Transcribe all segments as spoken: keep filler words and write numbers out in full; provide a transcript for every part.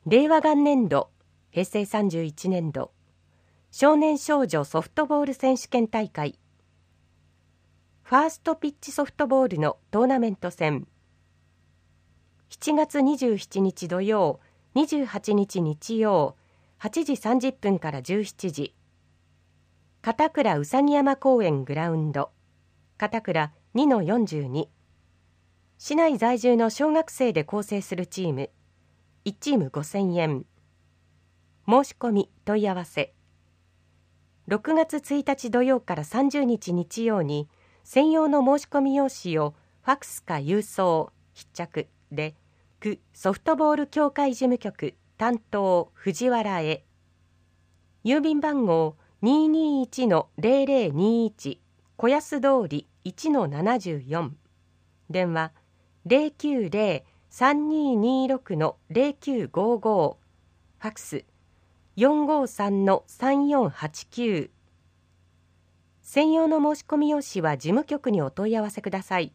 令和元年度平成さんじゅういちねん度少年少女ソフトボール選手権大会ファーストピッチソフトボールのトーナメント戦しちがつにじゅうしちにち土曜、にじゅうはちにち日曜はちじさんじゅっぷんからじゅうしちじ片倉うさぎ山公園グラウンド片倉 にのよんじゅうに 市内在住の小学生で構成するチームいちチームごせんえん申し込み問い合わせろくがつついたち土曜からさんじゅうにち日曜に専用の申し込み用紙をファックスか郵送必着で区ソフトボール協会事務局担当藤原へ郵便番号 にーにーいちのぜろぜろにいち 小安通り いちのななじゅうよん 電話 ゼロきゅうゼロ さんにーにーろく のぜろきゅうごご ファックス よんごさんのさんよんはちきゅう 専用の申し込み用紙は事務局にお問い合わせください。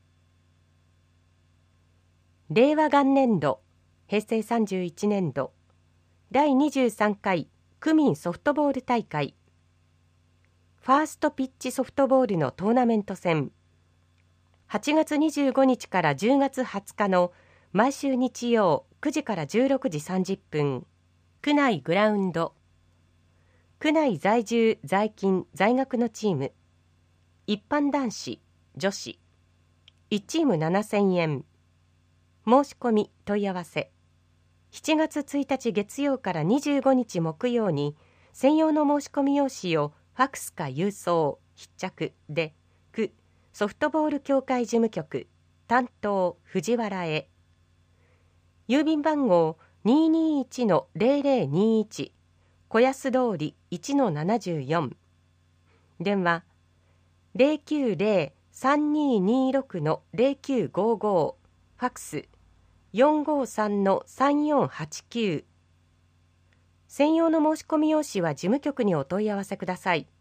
令和元年度平成さんじゅういちねん度だいにじゅうさんかい区民ソフトボール大会ファーストピッチソフトボールのトーナメント戦はちがつにじゅうごにちからじゅうがつはつかの毎週日曜くじからじゅうろくじさんじゅっぷん区内グラウンド区内在住在勤在学のチーム一般男子女子いちチームななせんえん申し込み問い合わせしちがつついたち月曜からにじゅうごにち木曜に専用の申し込み用紙をファックスか郵送必着で区ソフトボール協会事務局担当藤原へ郵便番号 にーにーいちのぜろぜろにいち 小安通り いちのななじゅうよん 電話 ゼロきゅうゼロ さんにーにーろく のぜろきゅうごご ファックス よんごさんのさんよんはちきゅう 専用の申し込み用紙は事務局にお問い合わせください。